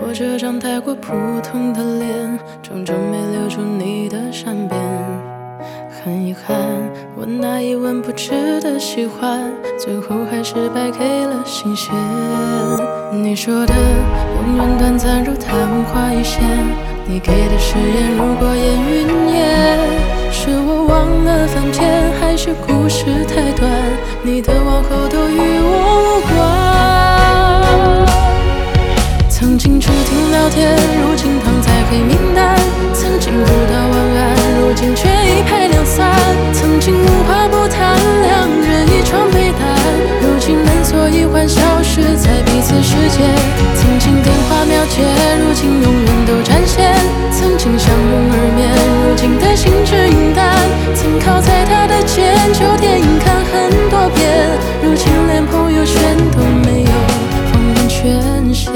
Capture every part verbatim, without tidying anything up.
我这张太过普通的脸，终究没留住你的善变。很遗憾，我那一文不值的喜欢，最后还是败给了新鲜。你说的永远短暂如昙花一现，你给的誓言如过眼云烟。是我忘了翻篇，还是故事太短，你的往后都与我无关。曾经只听聊天，如今躺在黑名单。曾经不到晚安，如今却一拍两散。曾经无话不谈，两人一床被单。如今门锁已换，消失在彼此世界。曾经电话秒接，如今永远都占线。曾经相拥而眠，如今的心只云淡。曾靠在他的肩，旧电影看很多遍。如今连朋友圈都没有，方便权限。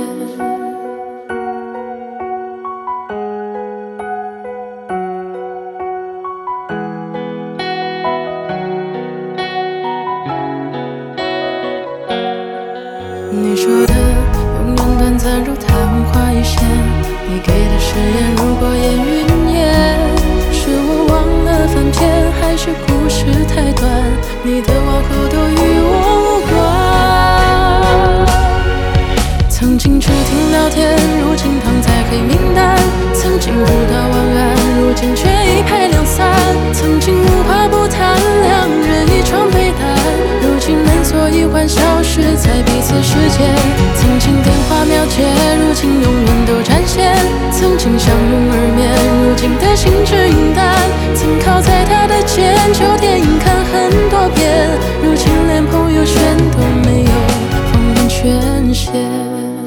你说的永远短暂如昙花一现，你给的誓言如过眼云烟。是我忘了翻篇，还是故事太短，你的往后都与我无关。曾经只听聊天，如今躺在黑名单。曾经不到晚安，如今却一拍两散。曾经无话不谈，两人一床被单。如今门锁已换，消失在彼此世界。曾经电话秒接，如今永远都占线。曾经相拥而眠，如今的心只云淡。曾靠在他的肩，旧电影看很多遍。如今连朋友圈都没有，方便权限。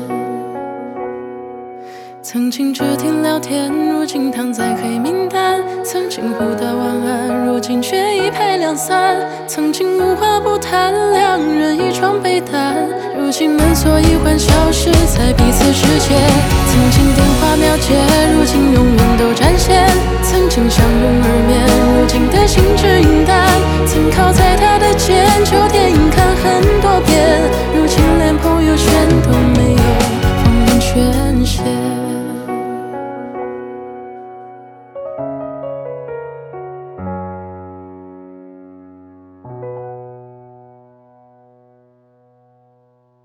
曾经只听聊天，如今躺在黑名单。曾经互道晚安，如今却一拍两散。曾经无话不谈，两人一床被单。如今门锁已换，消失在彼此世界。曾经电话秒接，如今永远都占线。曾经相拥而眠，如今的心只云淡。曾靠在他的肩，旧电影